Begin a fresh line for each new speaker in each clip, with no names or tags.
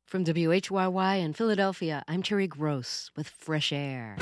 From WHYY in Philadelphia, I'm Terry Gross with Fresh Air.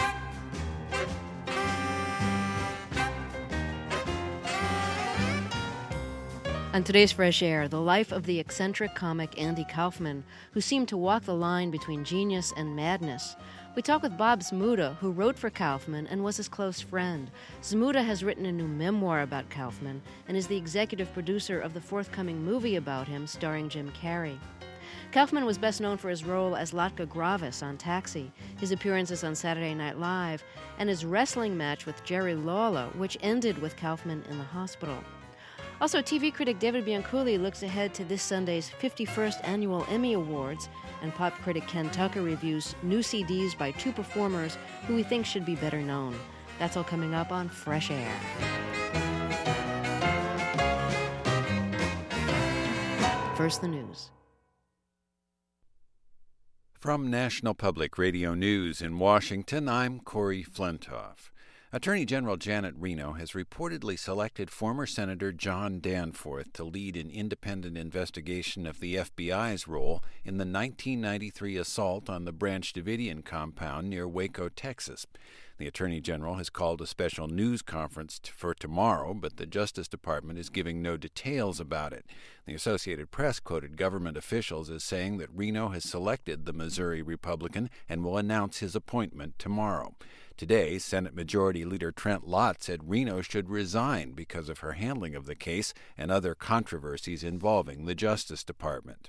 On today's Fresh Air, the life of the eccentric comic Andy Kaufman, who seemed to walk the line between genius and madness. We talk with Bob Zmuda, who wrote for Kaufman and was his close friend. Zmuda has written a new memoir about Kaufman and is the executive producer of the forthcoming movie about him starring Jim Carrey. Kaufman was best known for his role as Latka Gravis on Taxi, his appearances on Saturday Night Live, and his wrestling match with Jerry Lawler, which ended with Kaufman in the hospital. Also, TV critic David Bianculli looks ahead to this Sunday's 51st Annual Emmy Awards, and pop critic Ken Tucker reviews new CDs by two performers who he thinks should be better known. That's all coming up on Fresh Air. First, the news.
From National Public Radio News in Washington, I'm Corey Flintoff. Attorney General Janet Reno has reportedly selected former Senator John Danforth to lead an independent investigation of the FBI's role in the 1993 assault on the Branch Davidian compound near Waco, Texas. The Attorney General has called a special news conference for tomorrow, but the Justice Department is giving no details about it. The Associated Press quoted government officials as saying that Reno has selected the Missouri Republican and will announce his appointment tomorrow. Today, Senate Majority Leader Trent Lott said Reno should resign because of her handling of the case and other controversies involving the Justice Department.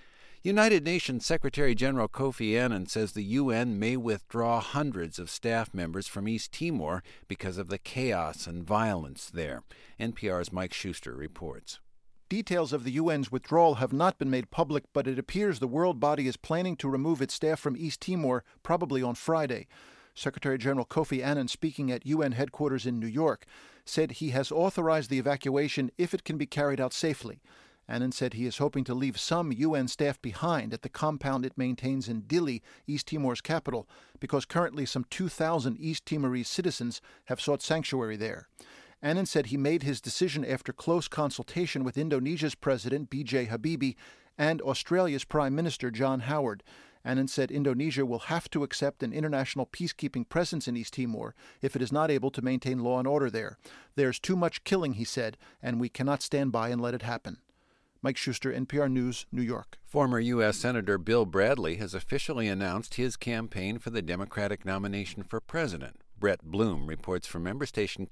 United Nations Secretary General Kofi Annan says the UN may withdraw hundreds of staff members from East Timor because of the chaos and violence there. NPR's Mike Schuster reports.
Details of the UN's withdrawal have not been made public, but it appears the world body is planning to remove its staff from East Timor probably on Friday. Secretary General Kofi Annan, speaking at UN headquarters in New York, said he has authorized the evacuation if it can be carried out safely. Annan said he is hoping to leave some UN staff behind at the compound it maintains in Dili, East Timor's capital, because currently some 2,000 East Timorese citizens have sought sanctuary there. Annan said he made his decision after close consultation with Indonesia's President B.J. Habibie and Australia's Prime Minister John Howard. Annan said Indonesia will have to accept an international peacekeeping presence in East Timor if it is not able to maintain law and order there. There's too much killing, he said, and we cannot stand by and let it happen. Mike Schuster, NPR News, New York.
Former U.S. Senator Bill Bradley has officially announced his campaign for the Democratic nomination for president. Brett Bloom reports from member station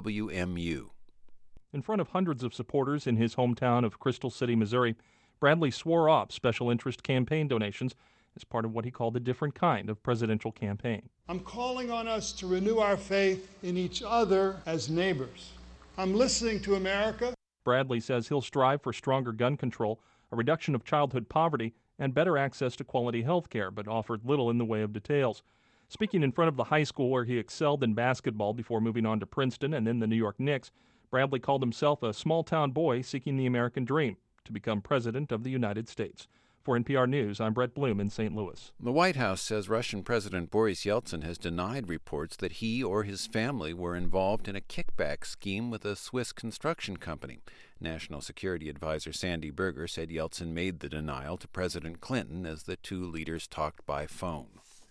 KWMU.
In front of hundreds of supporters in his hometown of Crystal City, Missouri, Bradley swore off special interest campaign donations as part of what he called a different kind of presidential campaign.
I'm calling on us to renew our faith in each other as neighbors. I'm listening to America.
Bradley says he'll strive for stronger gun control, a reduction of childhood poverty, and better access to quality health care, but offered little in the way of details. Speaking in front of the high school where he excelled in basketball before moving on to Princeton and then the New York Knicks, Bradley called himself a small-town boy seeking the American dream, to become President of the United States. For NPR News, I'm Brett Bloom in St. Louis.
The White House says Russian President Boris Yeltsin has denied reports that he or his family were involved in a kickback scheme with a Swiss construction company. National Security Advisor Sandy Berger said Yeltsin made the denial to President Clinton as the two leaders talked by phone.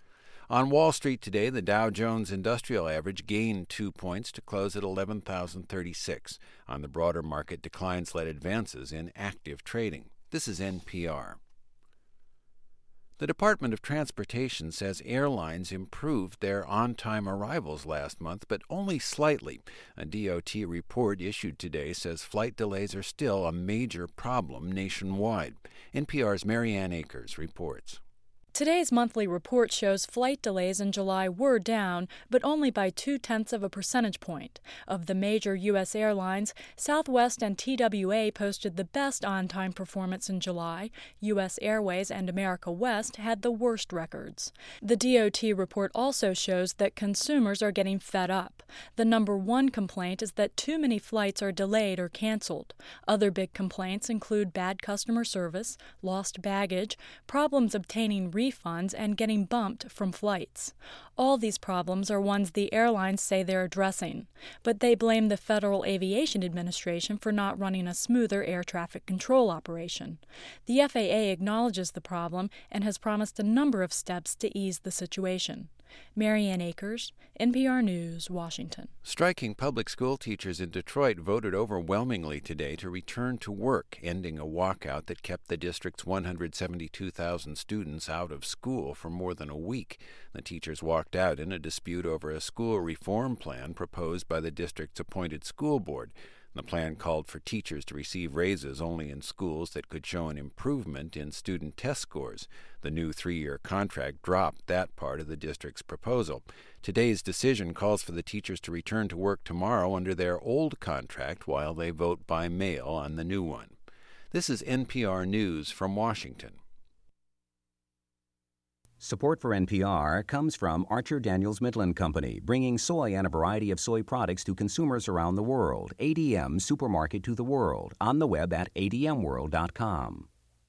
On Wall Street today, the Dow Jones Industrial Average gained 2 points to close at 11,036. On the broader market, declines led advances in active trading. This is NPR. The Department of Transportation says airlines improved their on-time arrivals last month, but only slightly. A DOT report issued today says flight delays are still a major problem nationwide. NPR's Marianne Akers reports.
Today's monthly report shows flight delays in July were down, but only by 0.2 percentage point. Of the major U.S. airlines, Southwest and TWA posted the best on-time performance in July. U.S. Airways and America West had the worst records. The DOT report also shows that consumers are getting fed up. The number one complaint is that too many flights are delayed or canceled. Other big complaints include bad customer service, lost baggage, problems obtaining refunds, and getting bumped from flights. All these problems are ones the airlines say they're addressing, but they blame the Federal Aviation Administration for not running a smoother air traffic control operation. The FAA acknowledges the problem and has promised a number of steps to ease the situation. Marianne Akers, NPR News, Washington.
Striking public school teachers in Detroit voted overwhelmingly today to return to work, ending a walkout that kept the district's 172,000 students out of school for more than a week. The teachers walked out in a dispute over a school reform plan proposed by the district's appointed school board. The plan called for teachers to receive raises only in schools that could show an improvement in student test scores. The new 3-year contract dropped that part of the district's proposal. Today's decision calls for the teachers to return to work tomorrow under their old contract while they vote by mail on the new one. This is NPR News from Washington.
Support for NPR comes from Archer Daniels Midland Company, bringing soy and a variety of soy products to consumers around the world. ADM Supermarket to the World, on the web at admworld.com.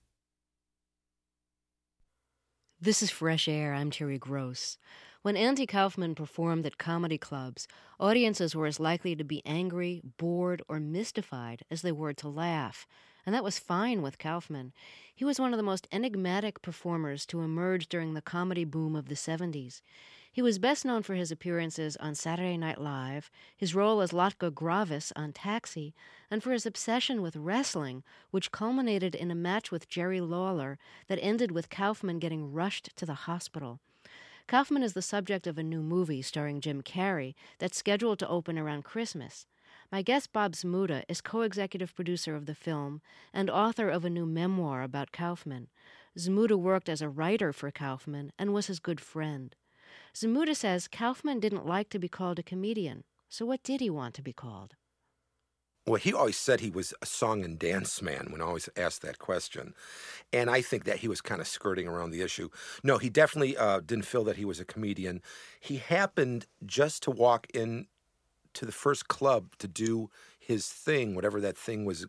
This is Fresh Air. I'm Terry Gross. When Andy Kaufman performed at comedy clubs, audiences were as likely to be angry, bored, or mystified as they were to laugh. And that was fine with Kaufman. He was one of the most enigmatic performers to emerge during the comedy boom of the 70s. He was best known for his appearances on Saturday Night Live, his role as Latka Gravis on Taxi, and for his obsession with wrestling, which culminated in a match with Jerry Lawler that ended with Kaufman getting rushed to the hospital. Kaufman is the subject of a new movie starring Jim Carrey that's scheduled to open around Christmas. My guest, Bob Zmuda, is co-executive producer of the film and author of a new memoir about Kaufman. Zmuda worked as a writer for Kaufman and was his good friend. Zmuda says Kaufman didn't like to be called a comedian. So what did he want to be called?
Well, he always said he was a song and dance man when I always asked that question. And I think that he was kind of skirting around the issue. No, he definitely didn't feel that he was a comedian. He happened just to walk in to the first club to do his thing, whatever that thing would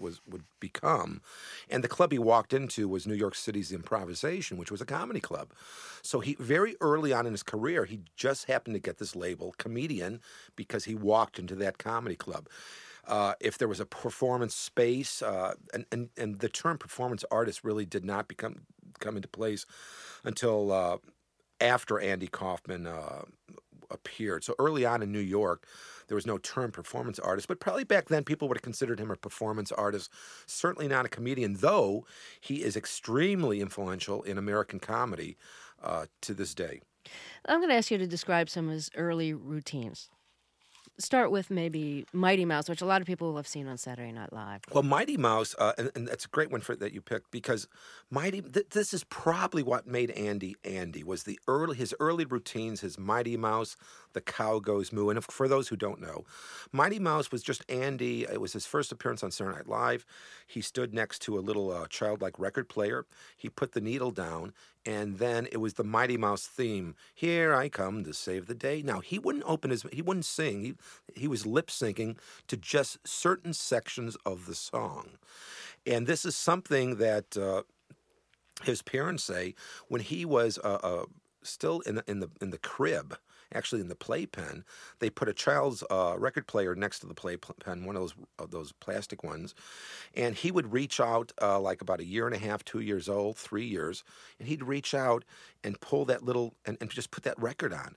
become. And the club he walked into was New York City's Improvisation, which was a comedy club. So he, very early on in his career, he just happened to get this label, comedian, because he walked into that comedy club. If there was a performance space, and the term performance artist really did not come into place until after Andy Kaufman appeared. So early on in New York, there was no term performance artist, but probably back then people would have considered him a performance artist, certainly not a comedian, though he is extremely influential in American comedy to this day.
I'm going to ask you to describe some of his early routines. Start with maybe Mighty Mouse, which a lot of people will have seen on Saturday Night Live.
Well, Mighty Mouse, and that's a great one that you picked, because this is probably what made Andy, was his early routines, his Mighty Mouse, The Cow Goes Moo. And for those who don't know, Mighty Mouse was just Andy. It was his first appearance on Saturday Night Live. He stood next to a little childlike record player. He put the needle down, and then it was the Mighty Mouse theme. Here I come to save the day. Now, he wouldn't sing. He was lip syncing to just certain sections of the song. And this is something that his parents say when he was still in the crib, actually in the playpen, they put a child's record player next to the playpen, one of those plastic ones, and he would reach out like about 1.5 years, 2 years old, 3 years, and he'd reach out and pull that little and just put that record on.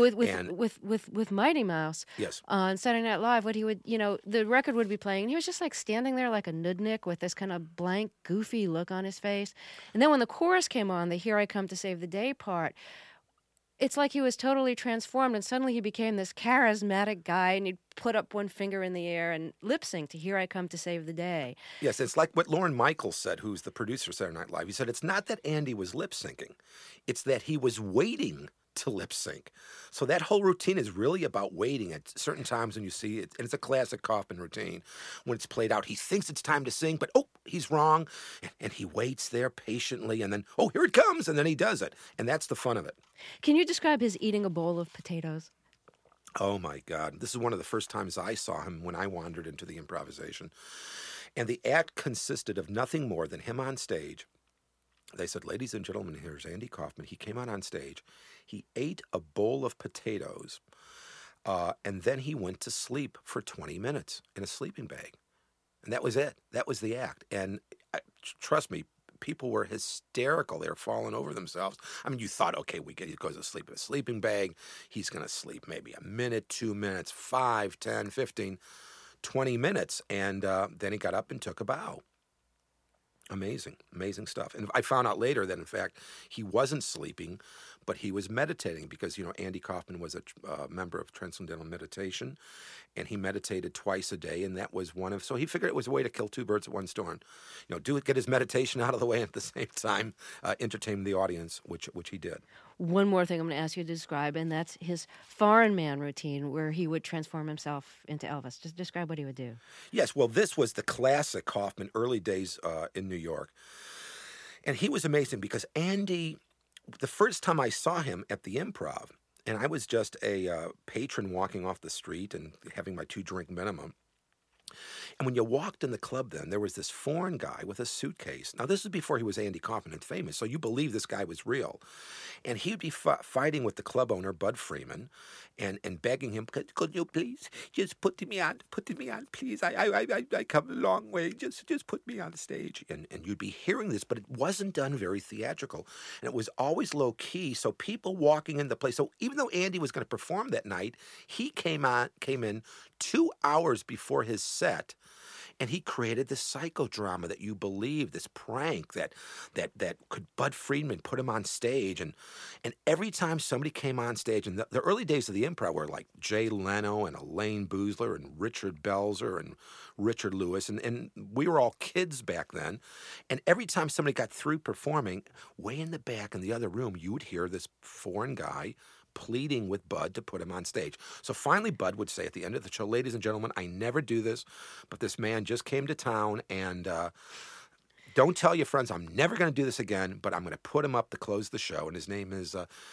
With Mighty Mouse,
yes,
on Saturday Night Live, what he would, the record would be playing, and he was just like standing there like a nudnik with this kind of blank, goofy look on his face. And then when the chorus came on, the "Here I Come to Save the Day" part, it's like he was totally transformed, and suddenly he became this charismatic guy, and he'd put up one finger in the air and lip sync to "Here I Come to Save the Day."
Yes, it's like what Lorne Michaels said, who's the producer of Saturday Night Live. He said, it's not that Andy was lip syncing, it's that he was waiting to lip sync. So that whole routine is really about waiting at certain times when you see it. And it's a classic Kaufman routine. When it's played out, he thinks it's time to sing, but he's wrong. And he waits there patiently, and then, here it comes, and then he does it. And that's the fun of it.
Can you describe his eating a bowl of potatoes?
Oh, my God. This is one of the first times I saw him when I wandered into the Improvisation. And the act consisted of nothing more than him on stage they said, ladies and gentlemen, here's Andy Kaufman. He came out on stage. He ate a bowl of potatoes, and then he went to sleep for 20 minutes in a sleeping bag. And that was it. That was the act. And trust me, people were hysterical. They were falling over themselves. I mean, you thought, okay, he goes to sleep in a sleeping bag. He's going to sleep maybe a minute, 2 minutes, 5, 10, 15, 20 minutes. And then he got up and took a bow. Amazing, amazing stuff. And I found out later that, in fact, he wasn't sleeping, but he was meditating because, Andy Kaufman was a member of Transcendental Meditation, and he meditated twice a day, and that was so he figured it was a way to kill two birds with one stone. Get his meditation out of the way, and at the same time entertain the audience, which he did.
One more thing I'm going to ask you to describe, and that's his foreign man routine where he would transform himself into Elvis. Just describe what he would do.
Yes, well, this was the classic Kaufman, early days in New York. And he was amazing because Andy, the first time I saw him at the Improv, and I was just a patron walking off the street and having my 2-drink minimum. And when you walked in the club then, there was this foreign guy with a suitcase. Now, this is before he was Andy Kaufman and famous, so you believe this guy was real. And he'd be fighting with the club owner, Bud Freeman, and begging him, could you please just put me on, please. I come a long way, just put me on the stage. And you'd be hearing this, but it wasn't done very theatrical. And it was always low-key, so people walking in the place. So even though Andy was going to perform that night, he came in 2 hours before his set, and he created this psychodrama that you believe, this prank that could Bud Freeman put him on stage. And every time somebody came on stage, and the early days of the Improv were like Jay Leno and Elaine Boozler and Richard Belzer and Richard Lewis, and we were all kids back then. And every time somebody got through performing, way in the back in the other room, you would hear this foreign guy pleading with Bud to put him on stage. So finally Bud would say at the end of the show, ladies and gentlemen, I never do this, but this man just came to town, and don't tell your friends I'm never going to do this again, but I'm going to put him up to close the show. And his name is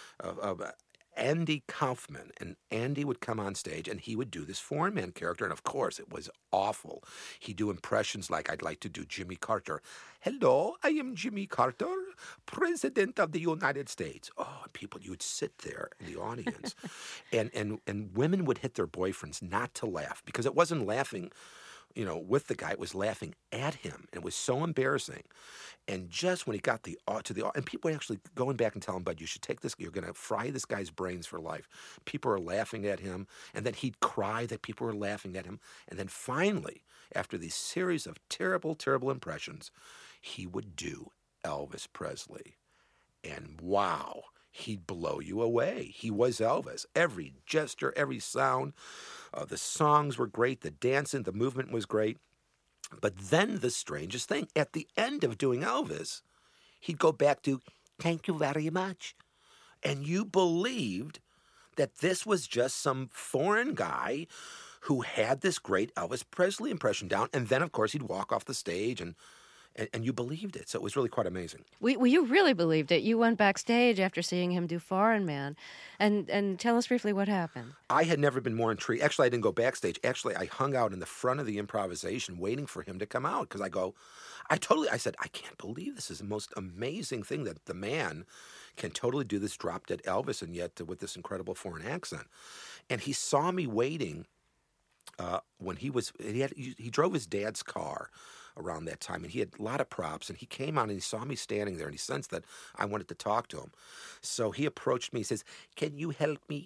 Andy Kaufman. And Andy would come on stage, and he would do this foreign man character. And of course, it was awful. He'd do impressions like, I'd like to do Jimmy Carter. Hello, I am Jimmy Carter, President of the United States. Oh, and people, you would sit there in the audience, and women would hit their boyfriends not to laugh, because it wasn't laughing, with the guy, it was laughing at him. And it was so embarrassing. And just when he got and people were actually going back and telling Bud, you should take this, you're going to fry this guy's brains for life. People are laughing at him. And then he'd cry that people were laughing at him. And then finally, after these series of terrible, terrible impressions, he would do Elvis Presley. And wow, he'd blow you away. He was Elvis. Every gesture, every sound. The songs were great. The dancing, the movement was great. But then the strangest thing, at the end of doing Elvis, he'd go back to, thank you very much. And you believed that this was just some foreign guy who had this great Elvis Presley impression down. And then, of course, he'd walk off the stage, and you believed it. So it was really quite amazing.
Well, you really believed it. You went backstage after seeing him do Foreign Man. And tell us briefly what happened. I
had never been more intrigued. Actually, I didn't go backstage. Actually, I hung out in the front of the improvisation waiting for him to come out, because I said, I can't believe this is the most amazing thing, that the man can totally do this drop-dead Elvis, and yet with this incredible foreign accent. And he saw me waiting when he drove his dad's car around that time, and he had a lot of props, and he came on and he saw me standing there, and he sensed that I wanted to talk to him. So he approached me. He says, can you help me?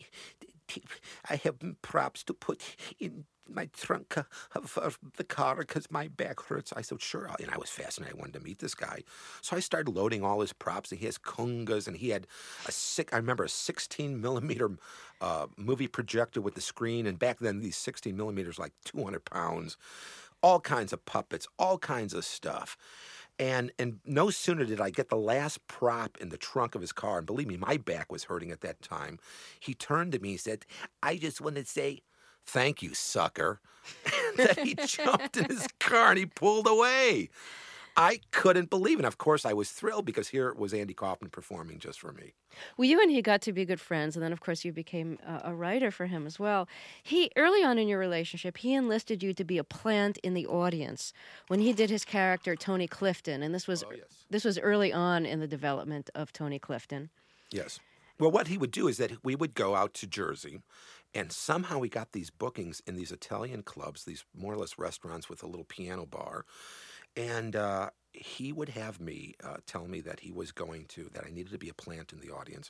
I have props to put in my trunk of the car because my back hurts. I said, sure. And I was fascinated. I wanted to meet this guy. So I started loading all his props. And he has congas, and he had I remember a 16 millimeter movie projector with the screen. And back then, these 16 millimeters, like 200 pounds, all kinds of puppets, all kinds of stuff. And no sooner did I get the last prop in the trunk of his car, and believe me, my back was hurting at that time, he turned to me and said, I just want to say, thank you, sucker. And then he jumped in his car and he pulled away. I couldn't believe it. Of course, I was thrilled because here was Andy Kaufman performing just for me.
Well, you and he got to be good friends, and then, of course, you became a writer for him as well. Early on in your relationship, he enlisted you to be a plant in the audience when he did his character, Tony Clifton, and this was early on in the development of Tony Clifton.
Yes. Well, what he would do is that we would go out to Jersey, and somehow we got these bookings in these Italian clubs, these more or less restaurants with a little piano bar, and he would have me tell me that that I needed to be a plant in the audience,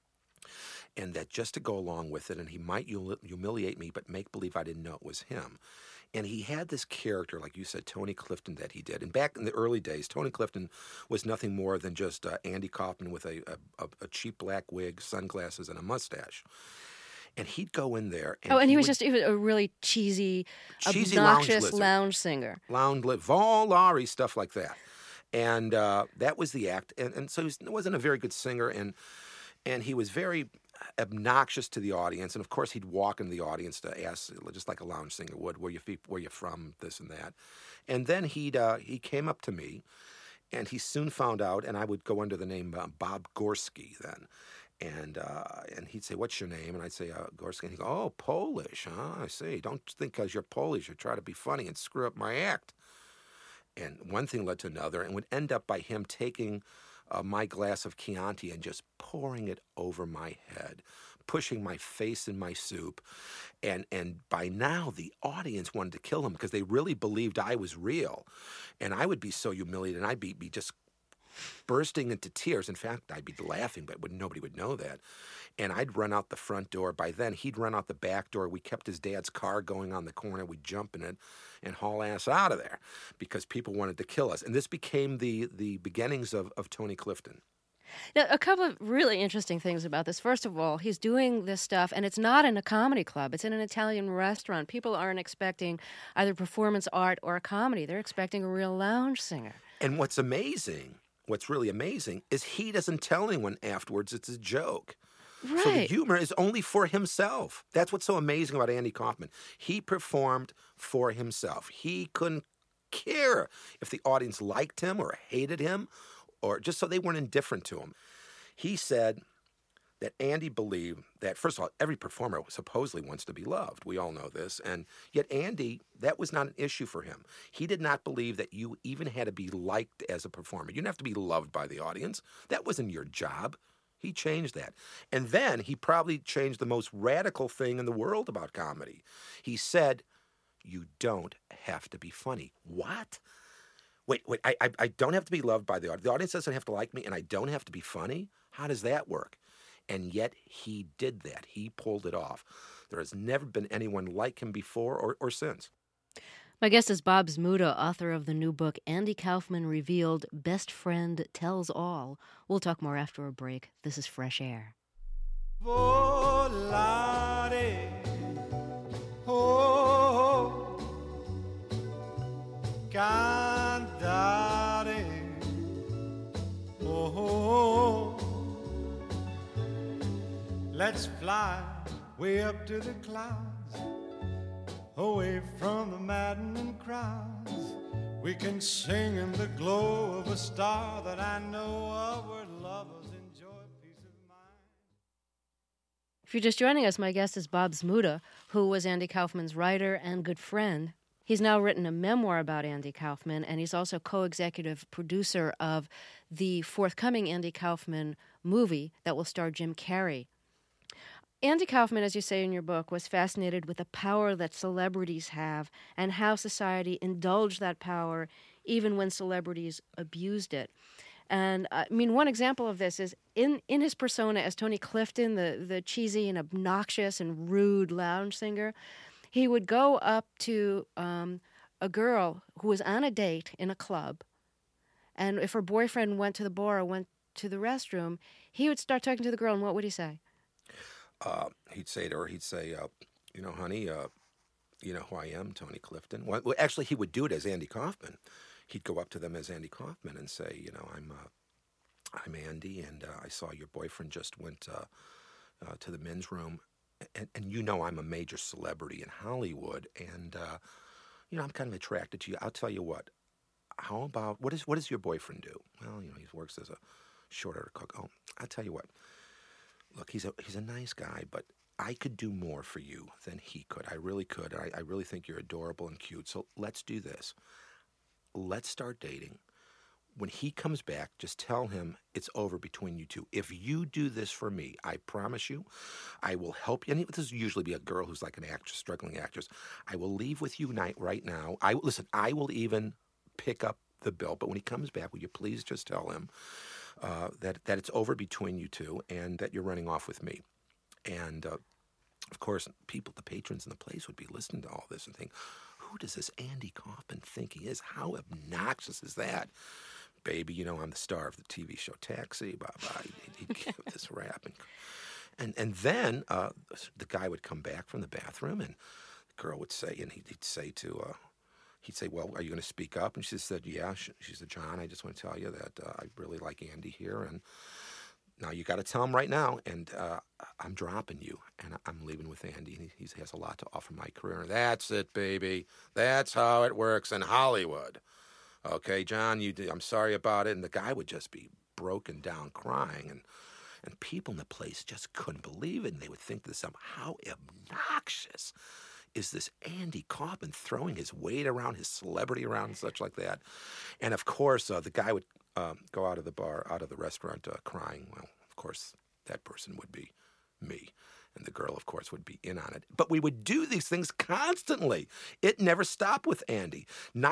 and that just to go along with it, and he might humiliate me, but make believe I didn't know it was him. And he had this character, like you said, Tony Clifton, that he did. And back in the early days, Tony Clifton was nothing more than just Andy Kaufman with a cheap black wig, sunglasses, and a mustache. And he'd go in there. And
he was a really cheesy obnoxious lounge singer.
Vol Laurie, stuff like that. And that was the act. And so he wasn't a very good singer. And he was very obnoxious to the audience. And, of course, he'd walk into the audience to ask, just like a lounge singer would, where you from, this and that. And then he came up to me, and he soon found out, and I would go under the name Bob Gorski then. And he'd say, "What's your name?" And I'd say, "Gorski." And he'd go, "Oh, Polish, huh? I see. Don't think because you're Polish you try to be funny and screw up my act." And one thing led to another, and would end up by him taking my glass of Chianti and just pouring it over my head, pushing my face in my soup. And by now, the audience wanted to kill him because they really believed I was real. And I would be so humiliated, and I'd be just bursting into tears. In fact, I'd be laughing, but nobody would know that. And I'd run out the front door. By then, he'd run out the back door. We kept his dad's car going on the corner. We'd jump in it and haul ass out of there because people wanted to kill us. And this became the beginnings of Tony Clifton.
Now, a couple of really interesting things about this. First of all, he's doing this stuff, and it's not in a comedy club. It's in an Italian restaurant. People aren't expecting either performance art or a comedy. They're expecting a real lounge singer.
And what's really amazing, is he doesn't tell anyone afterwards it's a joke.
Right.
So the humor is only for himself. That's what's so amazing about Andy Kaufman. He performed for himself. He couldn't care if the audience liked him or hated him, or just so they weren't indifferent to him. He said that Andy believed that, first of all, every performer supposedly wants to be loved. We all know this. And yet Andy, that was not an issue for him. He did not believe that you even had to be liked as a performer. You didn't have to be loved by the audience. That wasn't your job. He changed that. And then he probably changed the most radical thing in the world about comedy. He said, "You don't have to be funny." What? Wait, I don't have to be loved by the audience. The audience doesn't have to like me, and I don't have to be funny? How does that work? And yet he did that. He pulled it off. There has never been anyone like him before or since.
My guest is Bob Zmuda, author of the new book, Andy Kaufman Revealed, Best Friend Tells All. We'll talk more after a break. This is Fresh Air.
Volare, oh, cantare, oh, let's fly way up to the clouds, away from the maddening crowds. We can sing in the glow of a star that I know of, where lovers enjoy peace of mind.
If you're just joining us, my guest is Bob Zmuda, who was Andy Kaufman's writer and good friend. He's now written a memoir about Andy Kaufman, and he's also co-executive producer of the forthcoming Andy Kaufman movie that will star Jim Carrey. Andy Kaufman, as you say in your book, was fascinated with the power that celebrities have and how society indulged that power even when celebrities abused it. And, one example of this is in his persona as Tony Clifton, the cheesy and obnoxious and rude lounge singer, he would go up to a girl who was on a date in a club, and if her boyfriend went to the bar or went to the restroom, he would start talking to the girl, and what would he say?
He'd say to her, honey, you know who I am, Tony Clifton. Well, actually, he would do it as Andy Kaufman. He'd go up to them as Andy Kaufman and say, I'm Andy, and I saw your boyfriend just went to the men's room, and I'm a major celebrity in Hollywood, and I'm kind of attracted to you. I'll tell you what, how about, what does your boyfriend do? Well, he works as a short order cook. Oh, I'll tell you what. Look, he's a nice guy, but I could do more for you than he could. I really could. I really think you're adorable and cute. So let's do this. Let's start dating. When he comes back, just tell him it's over between you two. If you do this for me, I promise you, I will help you. And this will usually be a girl who's like an actress, struggling actress. I will leave with you right now. I will even pick up the bill. But when he comes back, will you please just tell him that it's over between you two and that you're running off with me? And of course, the patrons in the place would be listening to all this and think, who does this Andy Kaufman think he is? How obnoxious is that? Baby, I'm the star of the TV show Taxi, blah, blah. He'd give this rap. And then the guy would come back from the bathroom, and the girl would say, and he'd say, well, are you going to speak up? And she said, yeah. She said, John, I just want to tell you that I really like Andy here, and now you got to tell him right now, and I'm dropping you, and I'm leaving with Andy, and he has a lot to offer my career. That's it, baby. That's how it works in Hollywood. Okay, John, I'm sorry about it. And the guy would just be broken down crying, and people in the place just couldn't believe it, and they would think to themselves, how obnoxious is this Andy Kaufman throwing his weight around, his celebrity around, and such like that. And of course, the guy would go out of the restaurant crying. Well, of course, that person would be me. And the girl, of course, would be in on it. But we would do these things constantly. It never stopped with Andy.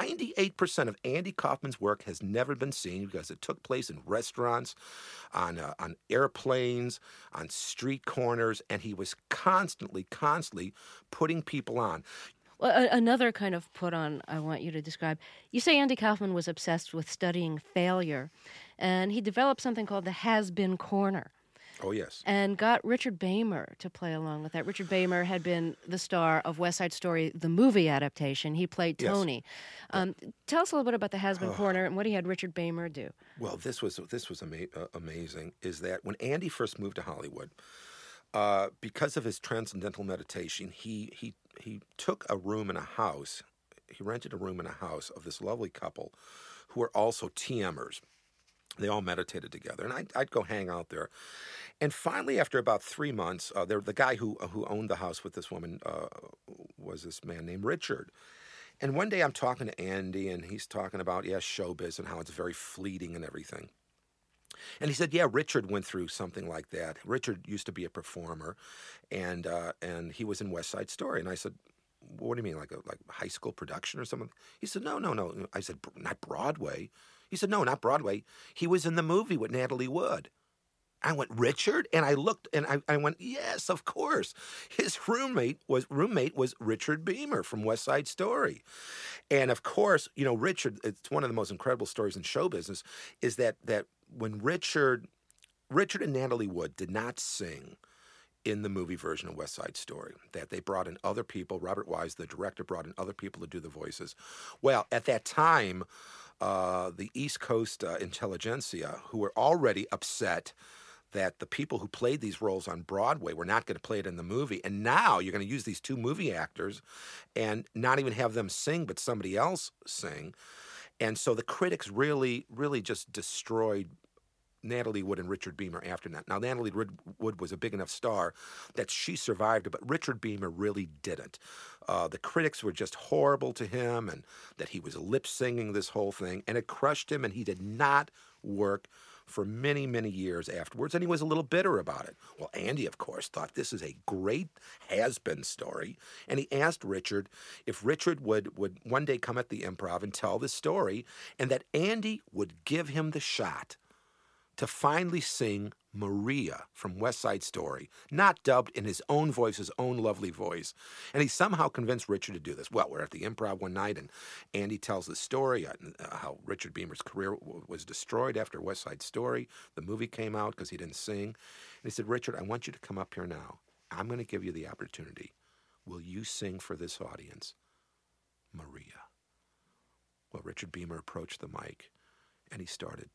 98% of Andy Kaufman's work has never been seen because it took place in restaurants, on airplanes, on street corners, and he was constantly putting people on.
Well, another kind of put on I want you to describe. You say Andy Kaufman was obsessed with studying failure, and he developed something called the has-been corner.
Oh, yes.
And got Richard Beymer to play along with that. Richard Beymer had been the star of West Side Story, the movie adaptation. He played Tony. Yes. Tell us a little bit about the Has-Been Corner and what he had Richard Beymer do.
Well, this was amazing, is that when Andy first moved to Hollywood, because of his transcendental meditation, he took a room in a house. He rented a room in a house of this lovely couple who were also TMers. They all meditated together, and I'd go hang out there. And finally, after about 3 months, the guy who owned the house with this woman was this man named Richard. And one day I'm talking to Andy, and he's talking about, showbiz and how it's very fleeting and everything. And he said, Richard went through something like that. Richard used to be a performer, and he was in West Side Story. And I said, what do you mean, like high school production or something? He said, no. I said, not Broadway. He said, no, not Broadway. He was in the movie with Natalie Wood. I went, Richard? And I looked, and I went, yes, of course. His roommate was Richard Beymer from West Side Story. And of course, Richard, it's one of the most incredible stories in show business, is that when Richard and Natalie Wood did not sing in the movie version of West Side Story, that they brought in other people. Robert Wise, the director, brought in other people to do the voices. Well, at that time, the East Coast intelligentsia, who were already upset that the people who played these roles on Broadway were not going to play it in the movie, and now you're going to use these two movie actors and not even have them sing, but somebody else sing. And so the critics really, really just destroyed Natalie Wood and Richard Beymer after that. Now, Natalie Wood was a big enough star that she survived it, but Richard Beymer really didn't. The critics were just horrible to him, and that he was lip-singing this whole thing, and it crushed him, and he did not work for many, many years afterwards, and he was a little bitter about it. Well, Andy, of course, thought this is a great has-been story, and he asked Richard if Richard would one day come at the Improv and tell the story, and that Andy would give him the shot to finally sing Maria from West Side Story, not dubbed in his own voice, his own lovely voice. And he somehow convinced Richard to do this. Well, we're at the Improv one night, and Andy tells the story, how Richard Beymer's career was destroyed after West Side Story. The movie came out because he didn't sing. And he said, Richard, I want you to come up here now. I'm going to give you the opportunity. Will you sing for this audience Maria? Well, Richard Beymer approached the mic, and he started.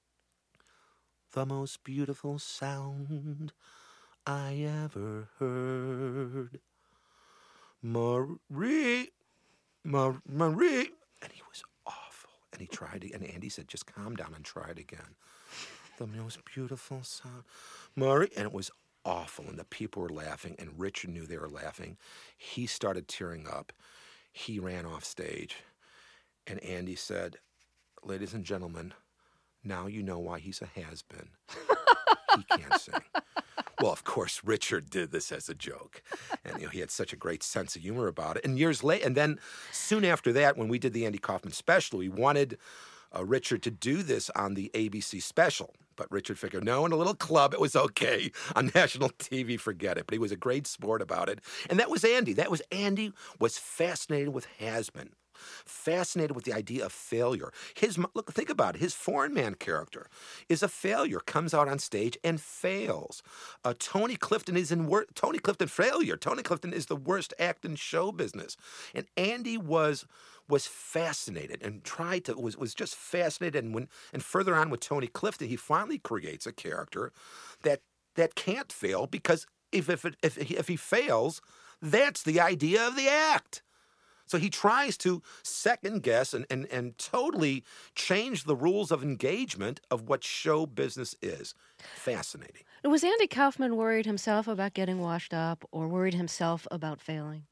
The most beautiful sound I ever heard. Marie. And he was awful. And he tried, and Andy said, just calm down and try it again. The most beautiful sound. Murray, and it was awful, and the people were laughing, and Richard knew they were laughing. He started tearing up. He ran off stage, and Andy said, ladies and gentlemen, now you know why he's a has-been. He can't sing. Well, of course, Richard did this as a joke, and he had such a great sense of humor about it. And years later, and then soon after that, when we did the Andy Kaufman special, we wanted Richard to do this on the ABC special. But Richard figured, no, in a little club, it was okay. On national TV, forget it. But he was a great sport about it. And that was Andy. Andy was fascinated with has-been. Fascinated with the idea of failure. Look, think about it. His foreign man character is a failure, comes out on stage and fails. Tony Clifton is Tony Clifton failure. Tony Clifton is the worst act in show business. And Andy was fascinated and was just fascinated. And further on with Tony Clifton, he finally creates a character that can't fail, because if he fails, that's the idea of the act. So he tries to second guess and totally change the rules of engagement of what show business is. Fascinating.
Was Andy Kaufman worried himself about getting washed up, or worried himself about failing?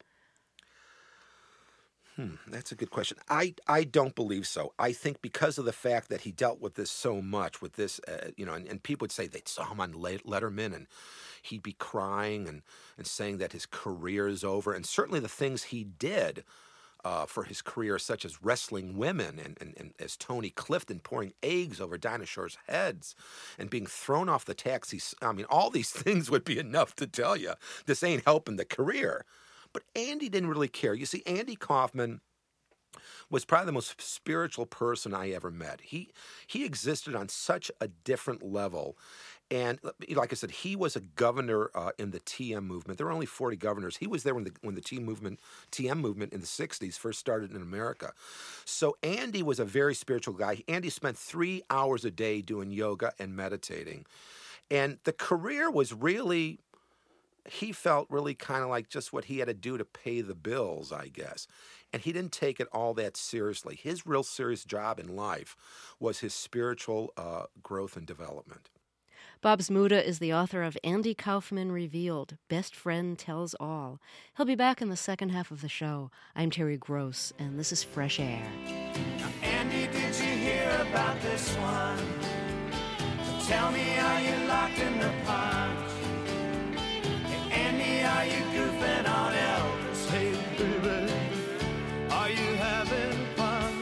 That's a good question. I don't believe so. I think because of the fact that he dealt with this so much, with this, and people would say they saw him on Letterman and he'd be crying and saying that his career is over. And certainly the things he did for his career, such as wrestling women and as Tony Clifton pouring eggs over dinosaurs' heads and being thrown off the taxi. I mean, all these things would be enough to tell you this ain't helping the career. But Andy didn't really care. You see, Andy Kaufman was probably the most spiritual person I ever met. He existed on such a different level. And like I said, he was a governor in the TM movement. There were only 40 governors. He was there when the TM movement in the 60s first started in America. So Andy was a very spiritual guy. Andy spent 3 hours a day doing yoga and meditating. And the career was really, he felt really kind of like just what he had to do to pay the bills, I guess. And he didn't take it all that seriously. His real serious job in life was his spiritual growth and development.
Bob Zmuda is the author of Andy Kaufman Revealed, Best Friend Tells All. He'll be back in the second half of the show. I'm Terry Gross, and this is Fresh Air.
Now, Andy, did you hear about this one? Tell me, are you locked in the punch? Hey, Andy, are you goofing on Elvis? Hey, baby, are you having fun?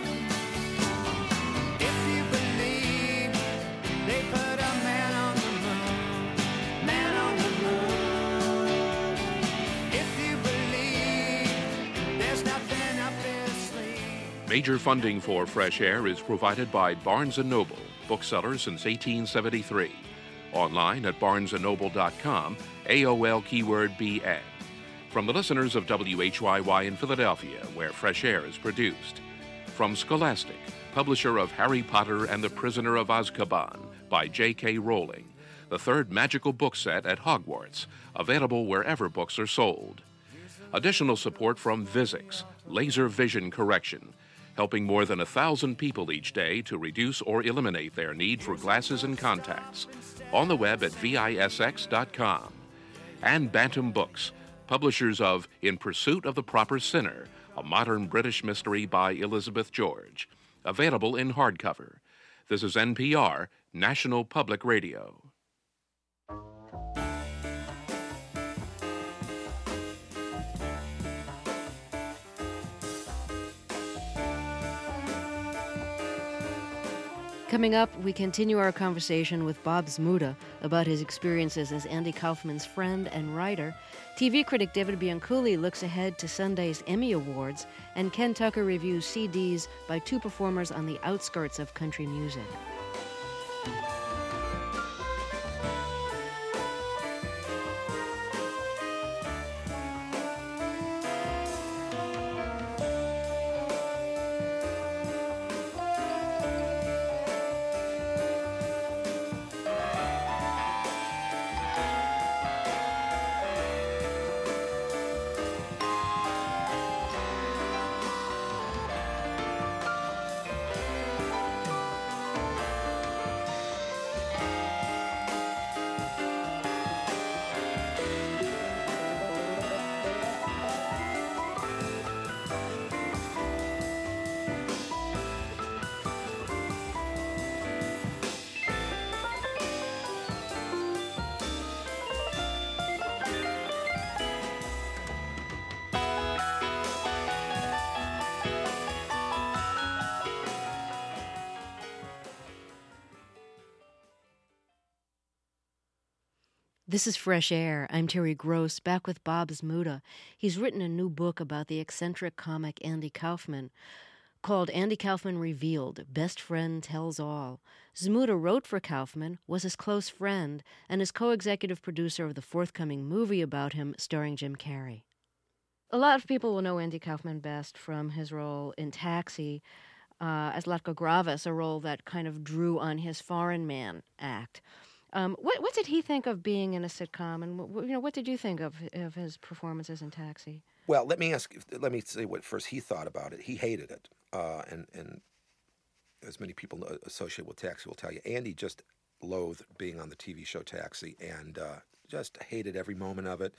If you believe they put a man on the moon, if you believe there's nothing up their sleeve.
Major funding for Fresh Air is provided by Barnes & Noble, bookseller since 1873. Online at barnesandnoble.com, AOL keyword BN. From the listeners of WHYY in Philadelphia, where Fresh Air is produced. From Scholastic, publisher of Harry Potter and the Prisoner of Azkaban by J.K. Rowling, the third magical book set at Hogwarts, available wherever books are sold. Additional support from Vizix, laser vision correction, helping more than 1,000 people each day to reduce or eliminate their need for glasses and contacts. On the web at visx.com. And Bantam Books, publishers of In Pursuit of the Proper Sinner, a modern British mystery by Elizabeth George. Available in hardcover. This is NPR, National Public Radio.
Coming up, we continue our conversation with Bob Zmuda about his experiences as Andy Kaufman's friend and writer. TV critic David Bianculli looks ahead to Sunday's Emmy Awards, and Ken Tucker reviews CDs by two performers on the outskirts of country music. This is Fresh Air. I'm Terry Gross, back with Bob Zmuda. He's written a new book about the eccentric comic Andy Kaufman called Andy Kaufman Revealed, Best Friend Tells All. Zmuda wrote for Kaufman, was his close friend, and is co-executive producer of the forthcoming movie about him starring Jim Carrey. A lot of people will know Andy Kaufman best from his role in Taxi as Latko Gravis, a role that kind of drew on his Foreign Man act. What did he think of being in a sitcom, and what did you think of his performances in Taxi?
Well, let me say what first he thought about it. He hated it, and as many people associated with Taxi will tell you, Andy just loathed being on the TV show Taxi and just hated every moment of it.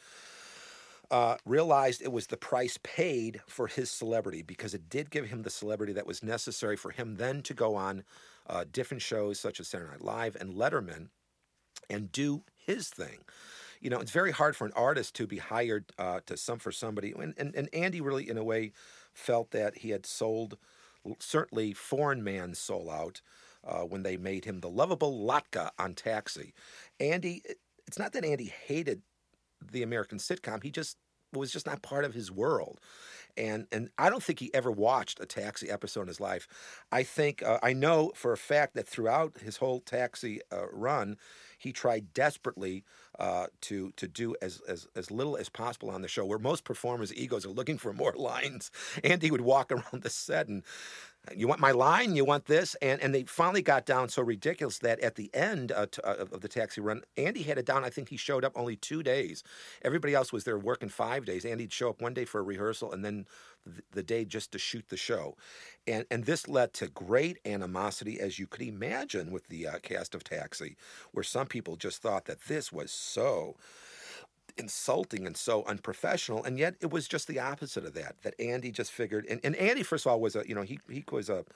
Realized it was the price paid for his celebrity because it did give him the celebrity that was necessary for him then to go on different shows such as Saturday Night Live and Letterman and do his thing. You know, it's very hard for an artist to be hired for somebody. And Andy really, in a way, felt that he had sold, certainly Foreign Man's soul out when they made him the lovable Latka on Taxi. Andy, it's not that Andy hated the American sitcom. He just was just not part of his world. And I don't think he ever watched a Taxi episode in his life. I think, I know for a fact that throughout his whole Taxi run, he tried desperately to do as little as possible on the show, where most performers' egos are looking for more lines. Andy would walk around the set and, you want my line? You want this? And they finally got down so ridiculous that at the end of the Taxi run, Andy had it down. I think he showed up only 2 days. Everybody else was there working 5 days. Andy'd show up one day for a rehearsal and then the day just to shoot the show. And this led to great animosity, as you could imagine, with the cast of Taxi, where some people just thought that this was so insulting and so unprofessional, and yet it was just the opposite of that Andy just figured, and Andy, first of all, was he was a,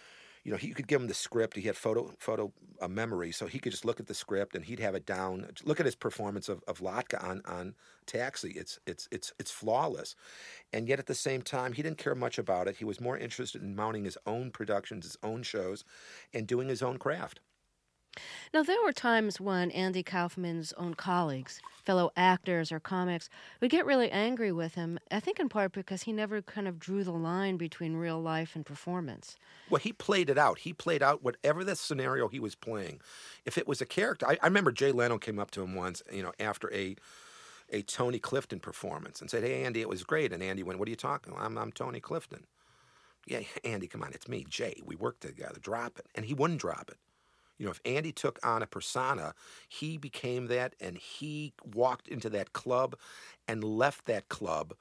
he could give him the script. He had photo memory, so he could just look at the script and he'd have it down. Look at his performance of Latka on Taxi. It's flawless, and yet at the same time, he didn't care much about it. He was more interested in mounting his own productions, his own shows, and doing his own craft.
Now, there were times when Andy Kaufman's own colleagues, fellow actors or comics, would get really angry with him, I think in part because he never kind of drew the line between real life and performance.
Well, he played it out. He played out whatever the scenario he was playing. If it was a character, I remember Jay Leno came up to him once, after a Tony Clifton performance and said, "Hey, Andy, it was great." And Andy went, "What are you talking about? I'm Tony Clifton." "Yeah, Andy, come on, it's me, Jay. We work together. Drop it." And he wouldn't drop it. If Andy took on a persona, he became that, and he walked into that club and left that club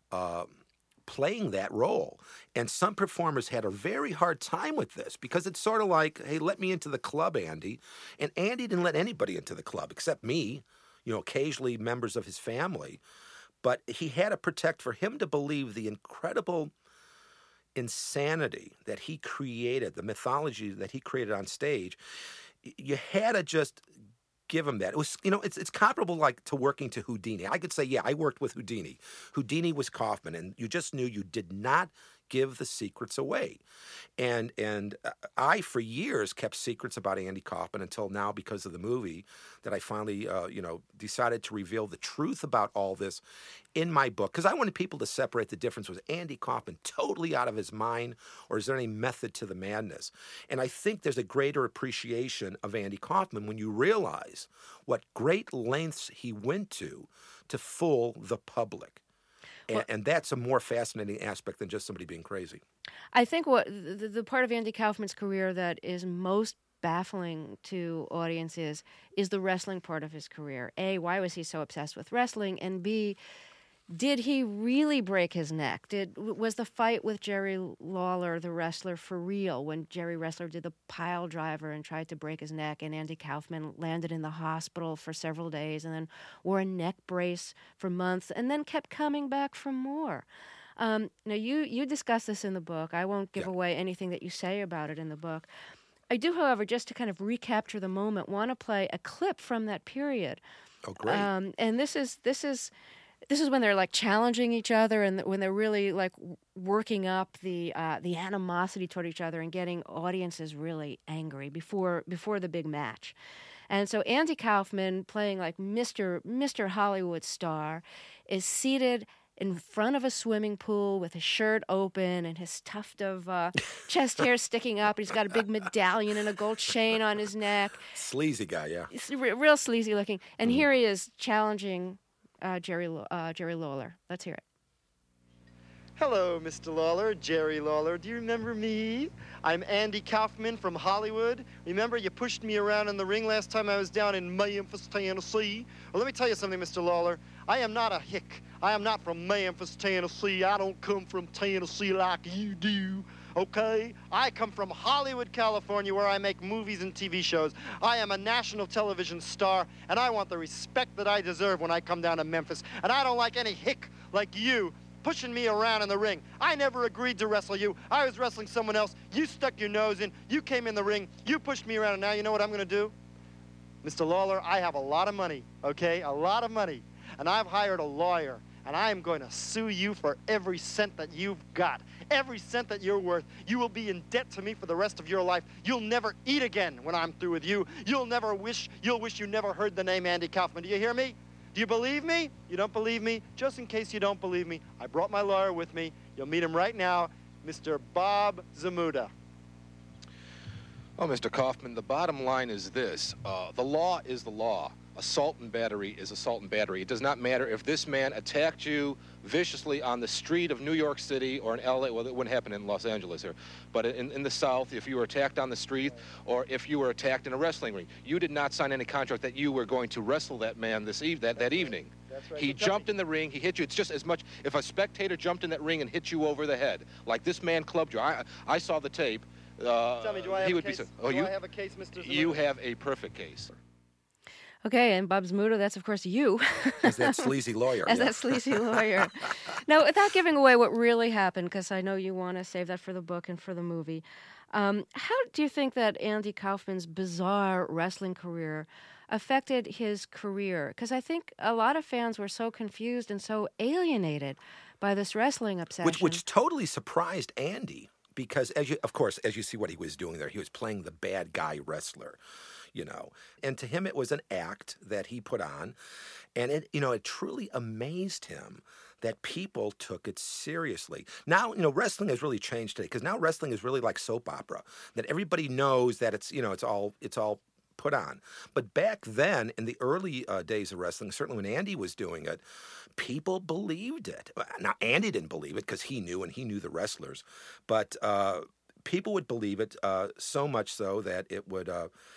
playing that role. And some performers had a very hard time with this because it's sort of like, hey, let me into the club, Andy. And Andy didn't let anybody into the club except me, occasionally members of his family. But he had to protect, for him to believe the incredible insanity that he created, the mythology that he created on stage. You had to just give him that. It was, it's comparable like to working to Houdini. I could say, yeah, I worked with Houdini. Houdini was Kaufman, and you just knew you did not give the secrets away. And I, for years, kept secrets about Andy Kaufman until now, because of the movie, that I finally, decided to reveal the truth about all this in my book. Because I wanted people to separate the difference. Was Andy Kaufman totally out of his mind, or is there any method to the madness? And I think there's a greater appreciation of Andy Kaufman when you realize what great lengths he went to fool the public. And that's a more fascinating aspect than just somebody being crazy.
I think what the part of Andy Kaufman's career that is most baffling to audiences is the wrestling part of his career. A, why was he so obsessed with wrestling? And B, did he really break his neck? Was the fight with Jerry Lawler, the wrestler, for real, when Jerry Wrestler did the pile driver and tried to break his neck, and Andy Kaufman landed in the hospital for several days and then wore a neck brace for months and then kept coming back for more? Now, you discuss this in the book. I won't give away anything that you say about it in the book. I do, however, just to kind of recapture the moment, want to play a clip from that period.
Oh, great.
And this is when they're like challenging each other, and when they're really like working up the animosity toward each other and getting audiences really angry before the big match. And so Andy Kaufman, playing like Mr. Hollywood star, is seated in front of a swimming pool with his shirt open and his tuft of chest hair sticking up. He's got a big medallion and a gold chain on his neck.
Sleazy guy, yeah.
He's real sleazy looking. And here he is challenging Jerry Lawler. Let's hear it.
Hello, Mr. Lawler, Jerry Lawler. Do you remember me? I'm Andy Kaufman from Hollywood. Remember you pushed me around in the ring last time I was down in Memphis, Tennessee? Well, let me tell you something, Mr. Lawler. I am not a hick. I am not from Memphis, Tennessee. I don't come from Tennessee like you do, okay? I come from Hollywood, California, where I make movies and TV shows. I am a national television star, and I want the respect that I deserve when I come down to Memphis. And I don't like any hick like you pushing me around in the ring. I never agreed to wrestle you. I was wrestling someone else. You stuck your nose in. You came in the ring. You pushed me around, and now you know what I'm going to do? Mr. Lawler, I have a lot of money, okay? A lot of money. And I've hired a lawyer, and I am going to sue you for every cent that you've got. Every cent that you're worth. You will be in debt to me for the rest of your life. You'll never eat again when I'm through with you. You'll wish you never heard the name Andy Kaufman. Do you hear me? Do you believe me? You don't believe me? Just in case you don't believe me, I brought my lawyer with me. You'll meet him right now, Mr. Bob Zmuda.
Oh, Mr. Kaufman, the bottom line is this. The law is the law. Assault and battery is assault and battery. It does not matter if this man attacked you viciously on the street of New York City or in L.A. Well, it wouldn't happen in Los Angeles here. But in the South, if you were attacked on the street or if you were attacked in a wrestling ring, you did not sign any contract that you were going to wrestle that man that evening.
That's right.
He jumped in the ring. He hit you. It's just as much if a spectator jumped in that ring and hit you over the head, like this man clubbed you. I saw the tape.
Tell me, do I have a case?
Oh,
do I have a case, Mr. Zmuda?
You have a perfect case.
Okay, and Bob Zmuda, that's of course you.
As that sleazy lawyer.
As that sleazy lawyer. Now, without giving away what really happened, because I know you want to save that for the book and for the movie, how do you think that Andy Kaufman's bizarre wrestling career affected his career? Because I think a lot of fans were so confused and so alienated by this wrestling obsession.
Which totally surprised Andy, because as you see what he was doing there, he was playing the bad guy wrestler. And to him it was an act that he put on, and it truly amazed him that people took it seriously. Now, wrestling has really changed today, because now wrestling is really like soap opera, that everybody knows that it's all put on. But back then, in the early days of wrestling, certainly when Andy was doing it, people believed it. Now, Andy didn't believe it because he knew, and he knew the wrestlers, but people would believe it so much so that it would.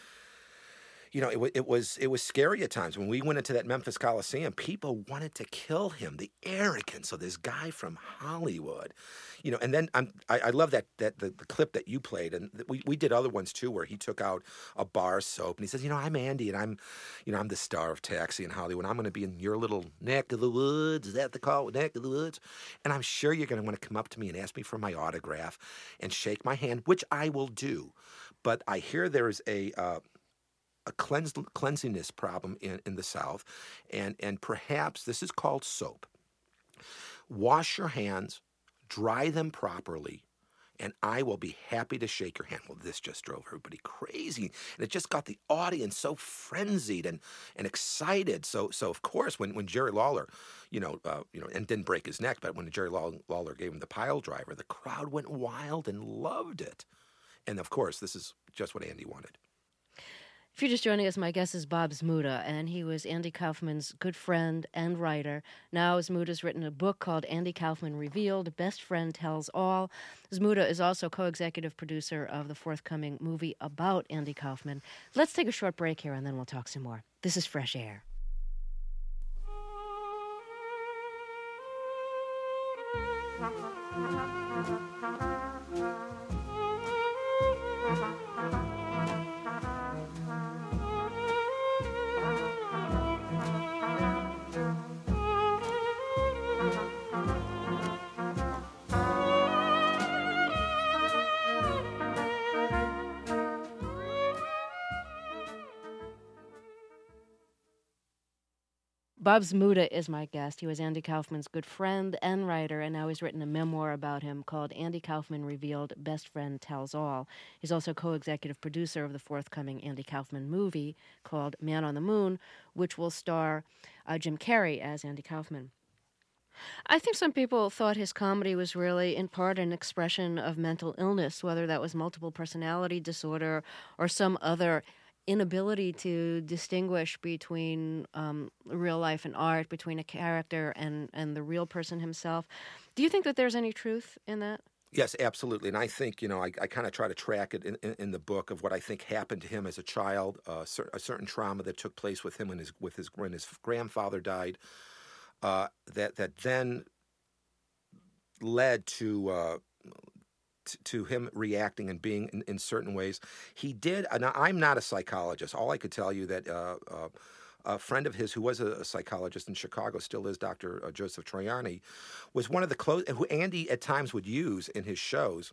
It was scary at times. When we went into that Memphis Coliseum, people wanted to kill him. The arrogance of this guy from Hollywood, And then I love that the clip that you played, and we did other ones too, where he took out a bar soap and he says, I'm Andy, and I'm the star of Taxi in Hollywood. I'm going to be in your little neck of the woods. Is that the call? Neck of the woods? And I'm sure you're going to want to come up to me and ask me for my autograph and shake my hand, which I will do. But I hear there is a cleanliness problem in the South, and perhaps this is called soap. Wash your hands, dry them properly, and I will be happy to shake your hand. Well, this just drove everybody crazy, and it just got the audience so frenzied and excited. So of course, when Jerry Lawler, and didn't break his neck, but when Jerry Lawler gave him the pile driver, the crowd went wild and loved it. And of course, this is just what Andy wanted.
If you're just joining us, my guest is Bob Zmuda, and he was Andy Kaufman's good friend and writer. Now Zmuda's written a book called Andy Kaufman Revealed, Best Friend Tells All. Zmuda is also co-executive producer of the forthcoming movie about Andy Kaufman. Let's take a short break here, and then we'll talk some more. This is Fresh Air. Bob Zmuda is my guest. He was Andy Kaufman's good friend and writer, and now he's written a memoir about him called Andy Kaufman Revealed, Best Friend Tells All. He's also co-executive producer of the forthcoming Andy Kaufman movie called Man on the Moon, which will star Jim Carrey as Andy Kaufman. I think some people thought his comedy was really, in part, an expression of mental illness, whether that was multiple personality disorder or some other inability to distinguish between real life and art, between a character and the real person himself. Do you think that there's any truth in that?
Yes, absolutely. And I think, I kind of try to track it in the book of what I think happened to him as a child, a certain trauma that took place with him when his grandfather died. That then led to him reacting and being in certain ways. He did. And I'm not a psychologist. All I could tell you that a friend of his who was a psychologist in Chicago, still is, Dr. Joseph Troiani, was one of the who Andy at times would use in his shows.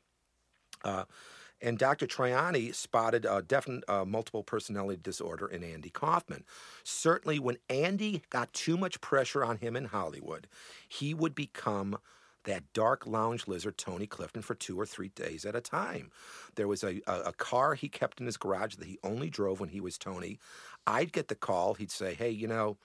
And Dr. Troiani spotted a definite multiple personality disorder in Andy Kaufman. Certainly when Andy got too much pressure on him in Hollywood, he would become that dark lounge lizard Tony Clifton for 2 or 3 days at a time. There was a car he kept in his garage that he only drove when he was Tony. I'd get the call. He'd say, hey,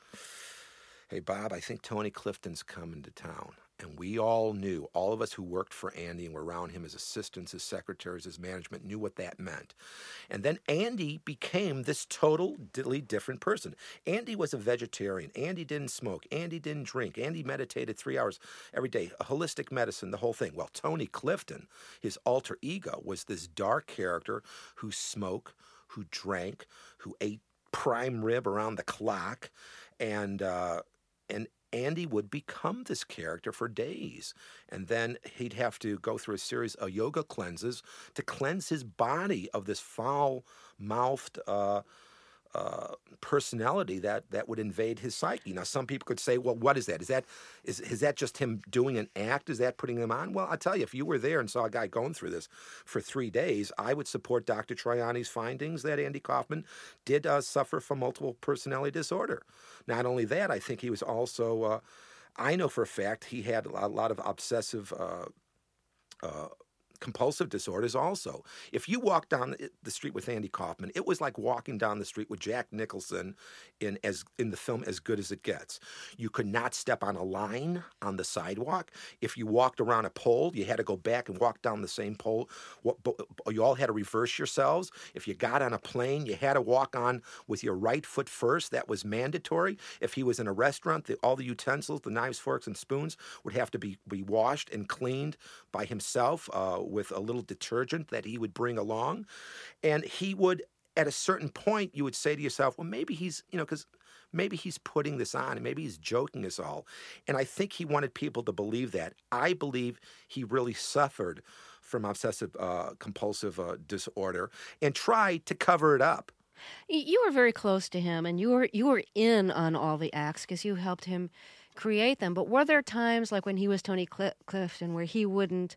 hey, Bob, I think Tony Clifton's coming to town. And we all knew, all of us who worked for Andy and were around him as assistants, as secretaries, as management, knew what that meant. And then Andy became this totally different person. Andy was a vegetarian. Andy didn't smoke. Andy didn't drink. Andy meditated 3 hours every day, a holistic medicine, the whole thing. Well, Tony Clifton, his alter ego, was this dark character who smoked, who drank, who ate prime rib around the clock, and Andy would become this character for days. And then he'd have to go through a series of yoga cleanses to cleanse his body of this foul-mouthed personality that would invade his psyche. Now, some people could say, well, what is that? Is that just him doing an act? Is that putting him on? Well, I'll tell you, if you were there and saw a guy going through this for 3 days, I would support Dr. Troiani's findings that Andy Kaufman did suffer from multiple personality disorder. Not only that, I think he was also, I know for a fact, he had a lot of obsessive compulsive disorders also. If you walk down the street with Andy Kaufman, it was like walking down the street with Jack Nicholson in the film As Good as It Gets. You could not step on a line on the sidewalk. If you walked around a pole, you had to go back and walk down the same pole. You all had to reverse yourselves. If you got on a plane, you had to walk on with your right foot first. That was mandatory. If he was in a restaurant, all the utensils, the knives, forks, and spoons would have to be washed and cleaned by himself with a little detergent that he would bring along. And he would, at a certain point, you would say to yourself, well, maybe he's, because maybe he's putting this on and maybe he's joking us all. And I think he wanted people to believe that. I believe he really suffered from obsessive compulsive disorder and tried to cover it up.
You were very close to him, and you were in on all the acts because you helped him create them. But were there times, like when he was Tony Clifton, where he would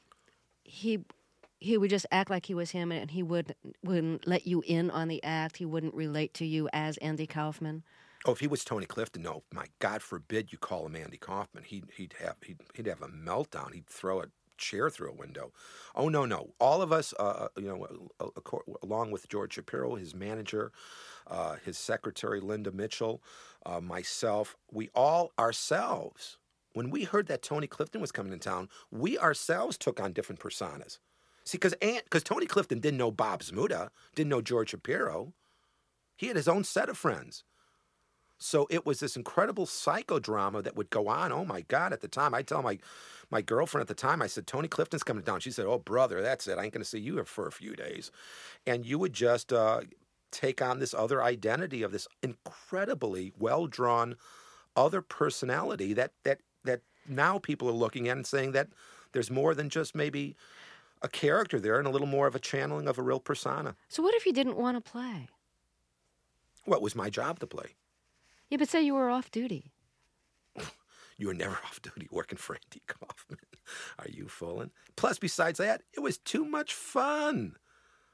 just act like he was him, and he wouldn't let you in on the act? He wouldn't relate to you as Andy Kaufman?
Oh, if he was Tony Clifton, no, my God forbid you call him Andy Kaufman. He'd have a meltdown. He'd throw a chair through a window. Oh, no. All of us, along with George Shapiro, his manager, his secretary, Linda Mitchell, myself, we all ourselves, when we heard that Tony Clifton was coming to town, we ourselves took on different personas. See, because Tony Clifton didn't know Bob Zmuda, didn't know George Shapiro. He had his own set of friends. So it was this incredible psychodrama that would go on. Oh, my God, at the time, I tell my girlfriend at the time, I said, Tony Clifton's coming down. She said, oh, brother, that's it. I ain't going to see you for a few days. And you would just take on this other identity of this incredibly well-drawn other personality that now people are looking at and saying that there's more than just maybe a character there and a little more of a channeling of a real persona.
So what if you didn't want to play?
Well, it was my job to play.
Yeah, but say you were off duty.
You were never off duty working for Andy Kaufman. Are you fooling? Plus, besides that, it was too much fun.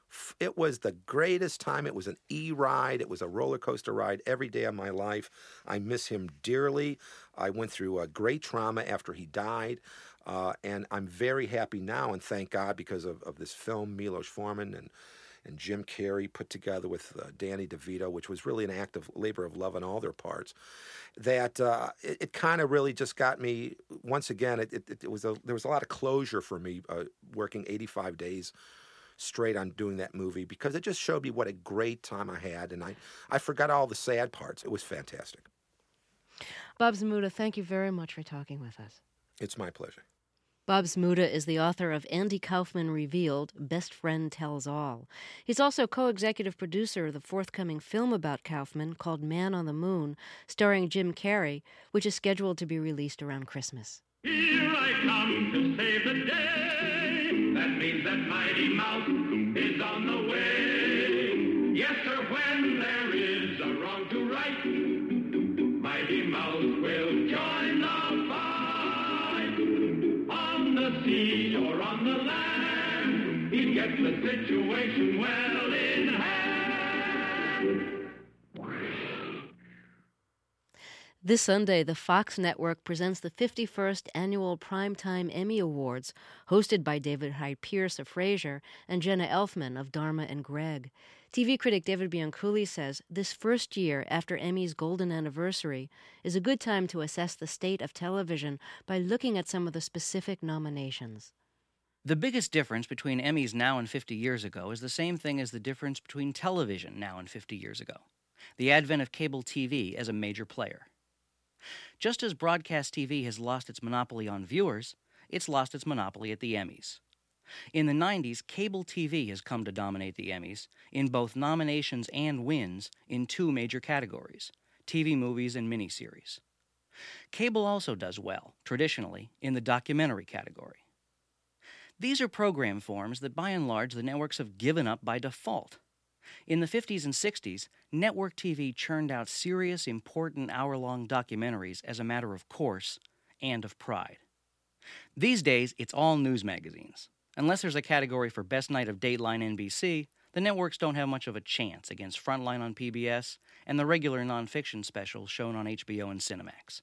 It was the greatest time. It was an e-ride. It was a roller coaster ride every day of my life. I miss him dearly. I went through a great trauma after he died. And I'm very happy now, and thank God, because of this film, Milos Forman and Jim Carrey put together with Danny DeVito, which was really an act of labor of love on all their parts, that it kind of really just got me, once again, there was a lot of closure for me working 85 days straight on doing that movie, because it just showed me what a great time I had, and I forgot all the sad parts. It was fantastic.
Bob Zmuda, thank you very much for talking with us.
It's my pleasure.
Bob Zmuda is the author of Andy Kaufman Revealed, Best Friend Tells All. He's also co-executive producer of the forthcoming film about Kaufman called Man on the Moon, starring Jim Carrey, which is scheduled to be released around Christmas.
Here I come to save the day. That means that Mighty Mouse is on the way. Yes, sir, when there is a wrong to right, Mighty Mouse will join the fight. On the sea or on the land, he gets the situation well in hand.
This Sunday, the Fox Network presents the 51st Annual Primetime Emmy Awards, hosted by David Hyde Pierce of Frasier and Jenna Elfman of Dharma and Greg. TV critic David Bianculli says this first year after Emmy's golden anniversary is a good time to assess the state of television by looking at some of the specific nominations.
The biggest difference between Emmys now and 50 years ago is the same thing as the difference between television now and 50 years ago: the advent of cable TV as a major player. Just as broadcast TV has lost its monopoly on viewers, it's lost its monopoly at the Emmys. In the 90s, cable TV has come to dominate the Emmys in both nominations and wins in two major categories: TV movies and miniseries. Cable also does well, traditionally, in the documentary category. These are program forms that by and large the networks have given up by default. In the 50s and 60s, network TV churned out serious, important hour-long documentaries as a matter of course and of pride. These days, it's all news magazines. Unless there's a category for Best Night of Dateline NBC, the networks don't have much of a chance against Frontline on PBS and the regular nonfiction specials shown on HBO and Cinemax.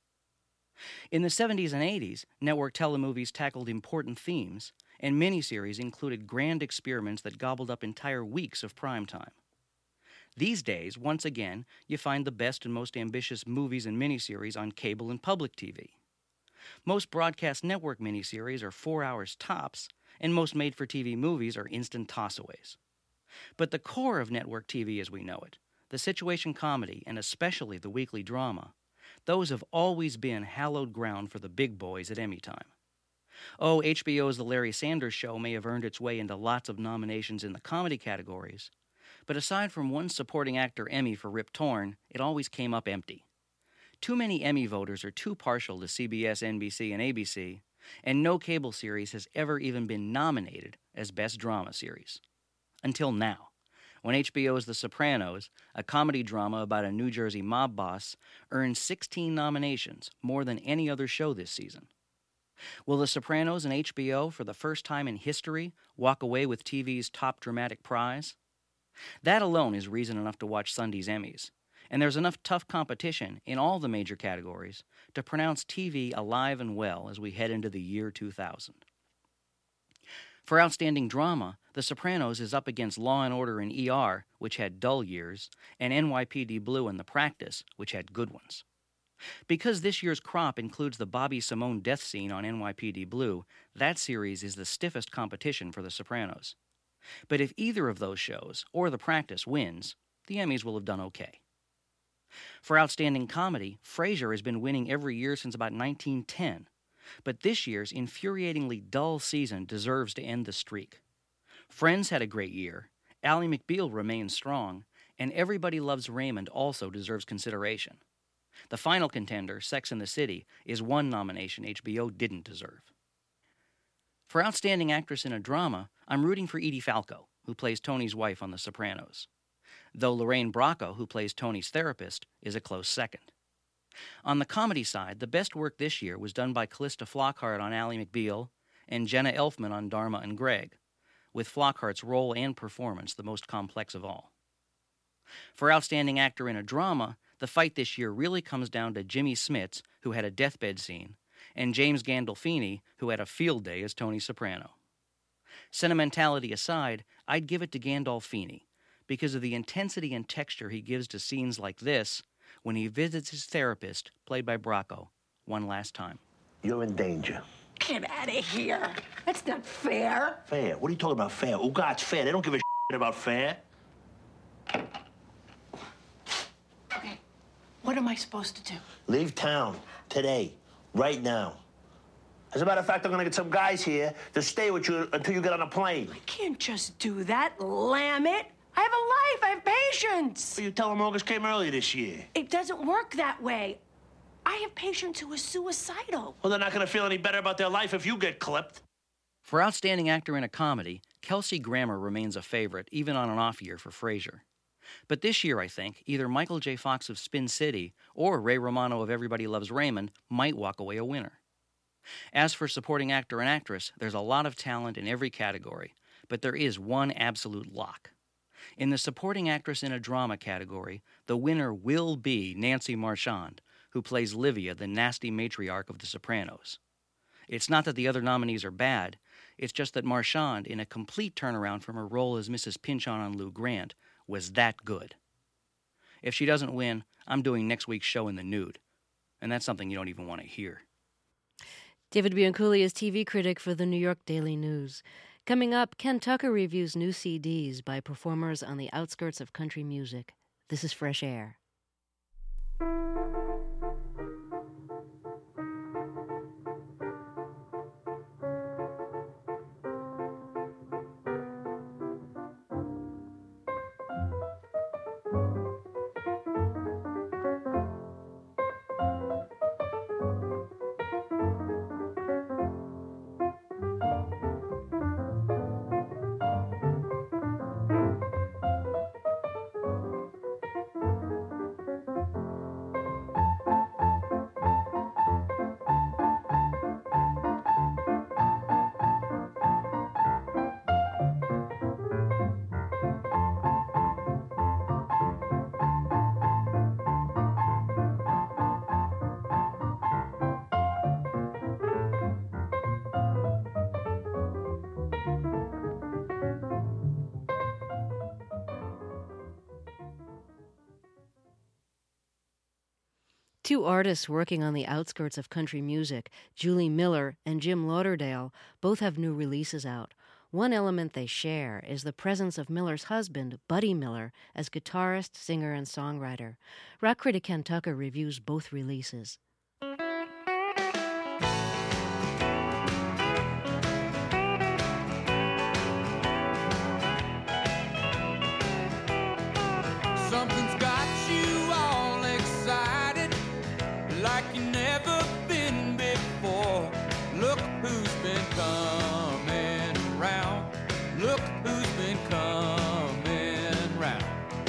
In the 70s and 80s, network telemovies tackled important themes, and miniseries included grand experiments that gobbled up entire weeks of prime time. These days, once again, you find the best and most ambitious movies and miniseries on cable and public TV. Most broadcast network miniseries are 4 hours tops, and most made-for-TV movies are instant toss-aways. But the core of network TV as we know it, the situation comedy and especially the weekly drama, those have always been hallowed ground for the big boys at Emmy time. Oh, HBO's The Larry Sanders Show may have earned its way into lots of nominations in the comedy categories, but aside from one supporting actor Emmy for Rip Torn, it always came up empty. Too many Emmy voters are too partial to CBS, NBC, and ABC, and no cable series has ever even been nominated as Best Drama Series. Until now, when HBO's The Sopranos, a comedy drama about a New Jersey mob boss, earned 16 nominations, more than any other show this season. Will The Sopranos and HBO, for the first time in history, walk away with TV's top dramatic prize? That alone is reason enough to watch Sunday's Emmys, and there's enough tough competition in all the major categories to pronounce TV alive and well as we head into the year 2000. For outstanding drama, The Sopranos is up against Law & Order and ER, which had dull years, and NYPD Blue and The Practice, which had good ones. Because this year's crop includes the Bobby Simone death scene on NYPD Blue, that series is the stiffest competition for The Sopranos. But if either of those shows, or The Practice, wins, the Emmys will have done okay. For outstanding comedy, Frasier has been winning every year since about 1910, but this year's infuriatingly dull season deserves to end the streak. Friends had a great year, Ally McBeal remains strong, and Everybody Loves Raymond also deserves consideration. The final contender, Sex and the City, is one nomination HBO didn't deserve. For Outstanding Actress in a Drama, I'm rooting for Edie Falco, who plays Tony's wife on The Sopranos, though Lorraine Bracco, who plays Tony's therapist, is a close second. On the comedy side, the best work this year was done by Callista Flockhart on Ally McBeal and Jenna Elfman on Dharma and Greg, with Flockhart's role and performance the most complex of all. For Outstanding Actor in a Drama, the fight this year really comes down to Jimmy Smits, who had a deathbed scene, and James Gandolfini, who had a field day as Tony Soprano. Sentimentality aside, I'd give it to Gandolfini because of the intensity and texture he gives to scenes like this when he visits his therapist, played by Bracco, one last time.
You're in danger.
Get out of here. That's not fair.
Fair? What are you talking about, fair? Oh, God's fair. They don't give a shit about fair.
Okay, what am I supposed to do?
Leave town today, right now. As a matter of fact, I'm gonna get some guys here to stay with you until you get on a plane.
I can't just do that, lamb it. I have a life, I have patience.
Well, you tell them August came earlier this year.
It doesn't work that way. I have patients who are suicidal.
Well, they're not gonna feel any better about their life if you get clipped.
For Outstanding Actor in a Comedy, Kelsey Grammer remains a favorite, even on an off year for Frasier. But this year, I think, either Michael J. Fox of Spin City or Ray Romano of Everybody Loves Raymond might walk away a winner. As for supporting actor and actress, there's a lot of talent in every category, but there is one absolute lock. In the supporting actress in a drama category, the winner will be Nancy Marchand, who plays Livia, the nasty matriarch of The Sopranos. It's not that the other nominees are bad, it's just that Marchand, in a complete turnaround from her role as Mrs. Pynchon on Lou Grant, was that good. If she doesn't win, I'm doing next week's show in the nude, and that's something you don't even want to hear.
David Bianculli is TV critic for the New York Daily News. Coming up, Ken Tucker reviews new CDs by performers on the outskirts of country music. This is Fresh Air. Two artists working on the outskirts of country music, Julie Miller and Jim Lauderdale, both have new releases out. One element they share is the presence of Miller's husband, Buddy Miller, as guitarist, singer, and songwriter. Rock critic Ken Tucker reviews both releases.
Something's got you all excited like you never been before. Look who's been coming round. Look who's been coming round.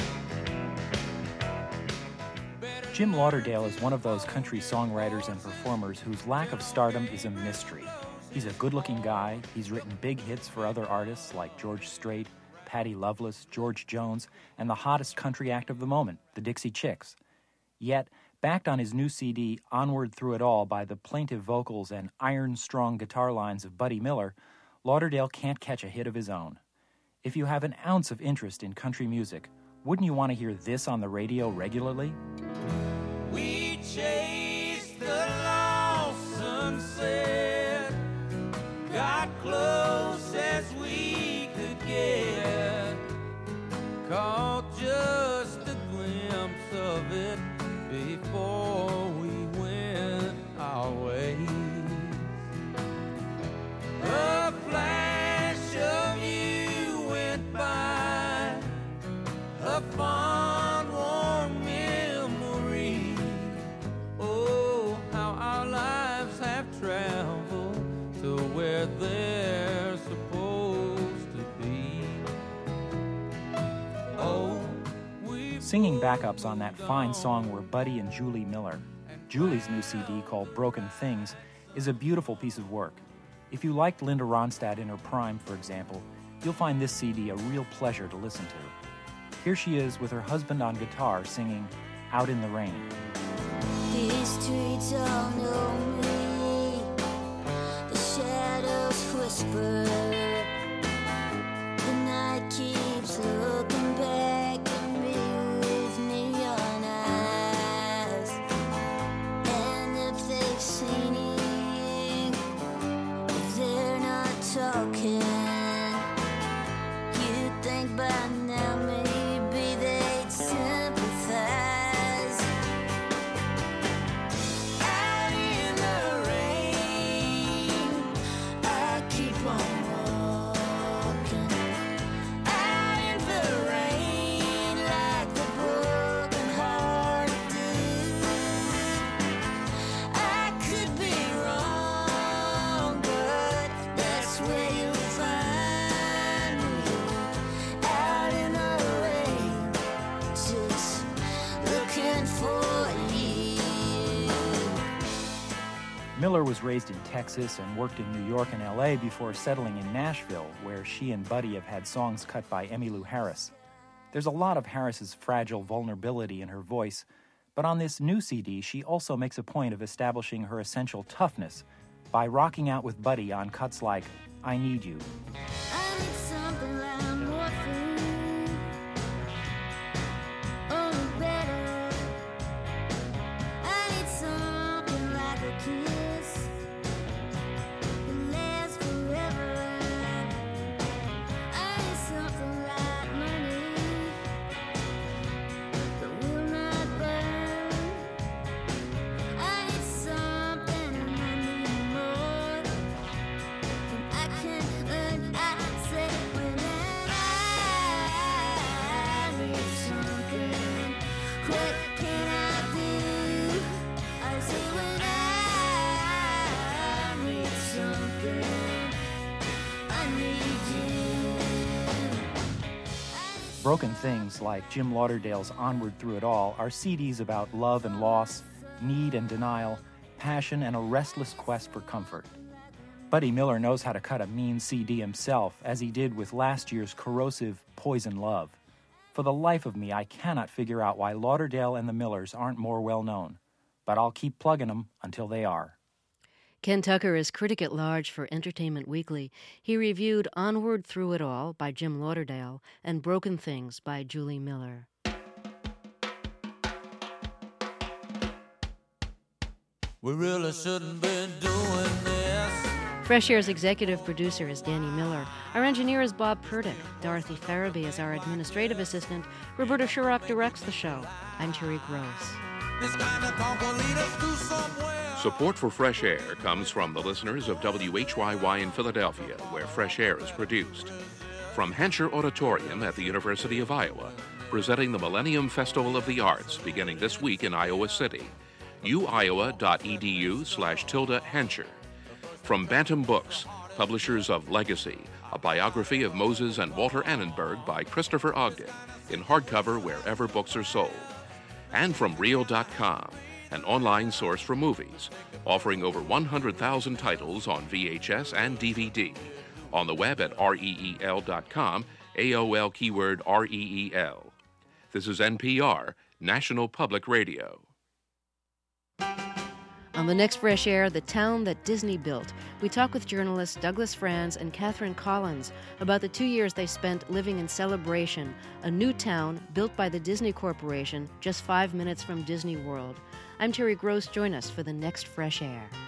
Jim Lauderdale is one of those country songwriters and performers whose lack of stardom is a mystery. He's a good-looking guy. He's written big hits for other artists like George Strait, Patty Loveless, George Jones, and the hottest country act of the moment, the Dixie Chicks. Yet, backed on his new CD, Onward Through It All, by the plaintive vocals and iron-strong guitar lines of Buddy Miller, Lauderdale can't catch a hit of his own. If you have an ounce of interest in country music, wouldn't you want to hear this on the radio regularly?
We chased the lost sunset, got close as we could get, caught just a glimpse of it before we went our ways. A flash of you went by, a fond, warm memory. Oh, how our lives have traveled to where they're supposed to be. Oh,
Singing backups on that fine song were Buddy and Julie Miller. Julie's new CD, called Broken Things, is a beautiful piece of work. If you liked Linda Ronstadt in her prime, for example, You'll find this CD a real pleasure to listen to. Here she is with her husband on guitar singing Out in the Rain.
These streets all know me. The shadows whisper. The night keeps looking back at me with neon eyes. And if they've seen it, if they're not talking, you'd think by now maybe they'd sympathize. Out in the rain, I keep on walking. Out in the rain, like the broken heart do. I could be wrong, but that's where you'll find me. Out in the rain, just looking for you.
Miller was raised in Texas and worked in New York and L.A. before settling in Nashville, where she and Buddy have had songs cut by Emmylou Harris. There's a lot of Harris's fragile vulnerability in her voice, but on this new CD, she also makes a point of establishing her essential toughness by rocking out with Buddy on cuts like I Need You.
I need something like morphine, only better. I need something like a kiss that lasts forever. I need something like money that will not burn. I need something and I need more than I can earn. I say when I need something, what can I do? I say when I need something, I need you.
Broken Things, like Jim Lauderdale's Onward Through It All, are CDs about love and loss, need and denial, passion and a restless quest for comfort. Buddy Miller knows how to cut a mean CD himself, as he did with last year's corrosive Poison Love. For the life of me, I cannot figure out why Lauderdale and the Millers aren't more well-known, but I'll keep plugging them until they are.
Ken Tucker is critic at large for Entertainment Weekly. He reviewed Onward Through It All by Jim Lauderdale and Broken Things by Julie Miller.
We really shouldn't be doing this.
Fresh Air's executive producer is Danny Miller. Our engineer is Bob Purdick. Dorothy Farabee is our administrative assistant. Roberta Shurock directs the show. I'm Terry Gross.
This kind of talk will lead us to somewhere.
Support for Fresh Air comes from the listeners of WHYY in Philadelphia, where Fresh Air is produced. From Hancher Auditorium at the University of Iowa, presenting the Millennium Festival of the Arts beginning this week in Iowa City. uiowa.edu/Hancher. From Bantam Books, publishers of Legacy, a biography of Moses and Walter Annenberg by Christopher Ogden, in hardcover wherever books are sold. And from Reel.com, an online source for movies, offering over 100,000 titles on VHS and DVD. On the web at reel.com, AOL keyword REEL. This is NPR, National Public Radio.
On the next Fresh Air, the town that Disney built, we talk with journalists Douglas Franz and Catherine Collins about the 2 years they spent living in Celebration, a new town built by the Disney Corporation just 5 minutes from Disney World. I'm Terry Gross. Join us for the next Fresh Air.